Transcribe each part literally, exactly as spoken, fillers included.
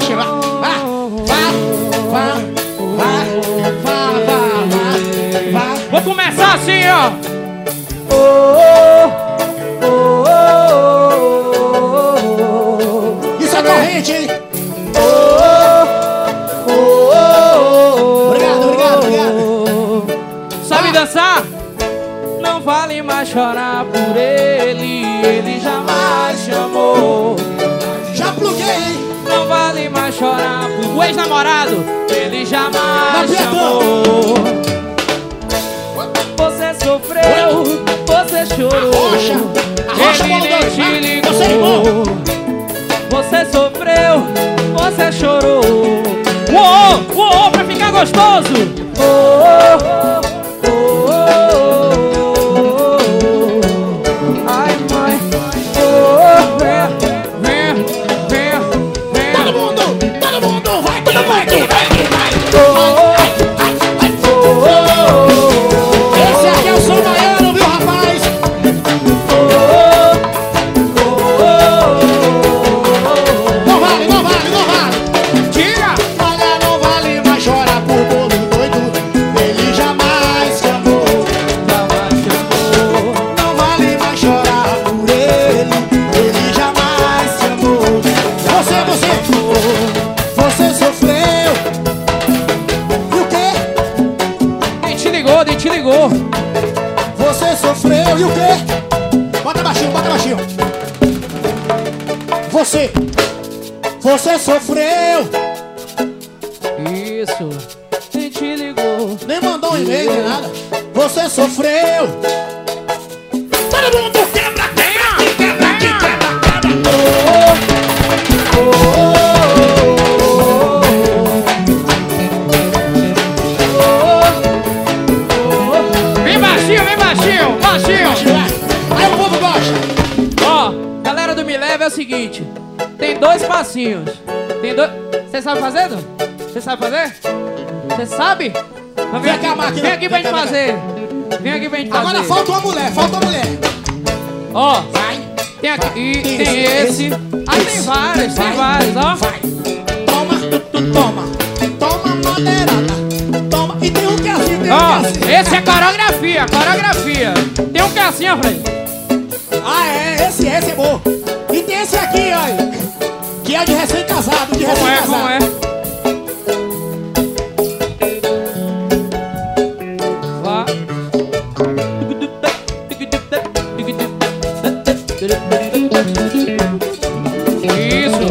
baixinho, vai. Vai, vai, vai, vai, vai, vai. Vou começar assim, ó. Oh, oh, oh, oh. Isso é corrente, hein? Oh, oh, oh, oh. Obrigado, obrigado, obrigado. Sabe dançar? Não vale mais chorar por ele, ele jamais te amou. Já pluguei, hein? Não vale mais chorar por o ex-namorado, ele jamais te amou. Você sofreu, você chorou, Arrocha, arrocha, ele nem te ligou. Você, irmão. Você sofreu, você chorou. Uou, uou, pra ficar gostoso. Oh, oh, oh, oh, oh. Ai, mãe. Oh, vem, vem, vem, vem. Todo mundo, todo mundo, vai, todo mundo, vai, vai, vai. Oh, oh, oh, oh. Esse aqui é o som baiano, viu, rapaz? Não vale, não vale, não vale. Tira! Olha, não vale mais chorar por bolo doido. Ele jamais te amou. Jamais te amou. Não vale mais chorar por ele. Ele jamais te amou. Você, você, você sofreu. E o quê? Nem te ligou, nem te ligou. Você sofreu. E o quê? Bota baixinho, bota baixinho. Você, você sofreu. Isso, nem te ligou. Nem mandou um e-mail, nem nada. Você sofreu. Todo mundo quebra, quebra, quebra, quebra, quebra. Oh, oh, oh, oh. Vem baixinho, vem baixinho, baixinho. Aí o povo gosta. Ó, galera do Me Leva é o seguinte. Tem dois passinhos. Tem dois... Você sabe fazer, Dom? Você sabe fazer? Você sabe? Então Vem cá, máquina. Vem aqui pra Vem gente cá, fazer. Vem aqui pra gente fazer. Agora falta uma mulher, falta uma mulher. Ó, Vai. tem aqui, e Tem tem esse, esse. esse, Ah, tem esse. vários, tem Vai. vários, ó. Vai. Toma, toma. Toma madeirada. Toma. E tem um que é assim, tem um que é Ó, assim. esse é coreografia, coreografia. Tem um que é assim, ó, Fred. Ah, é, esse, esse é bom. E tem esse aqui, olha. Que é de recém-casado, de Como é, recém-casado. como é? Vá. Isso.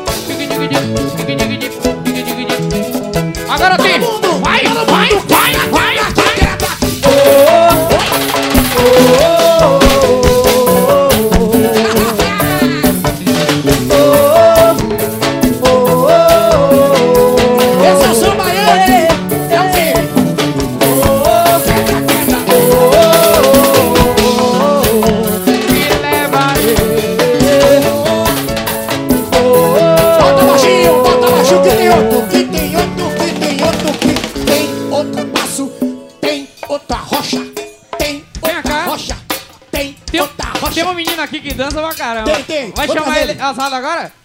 Agora tem. Todo mundo, Vai, todo vai, mundo vai, quebra, vai, quebra, vai. quebra. Esse é o som baiano. É o quê? Quebra, quebra. Me leva. Bota baixinho, bota baixinho que tem outro, que tem outro, que tem outro, que tem outro passo, tem outra rocha, tem Vem outra cá. rocha, tem Tem, outra tem rocha. uma menina aqui que dança pra caramba. Tem, tem. Vai Vou chamar trazer ele ele. asado agora?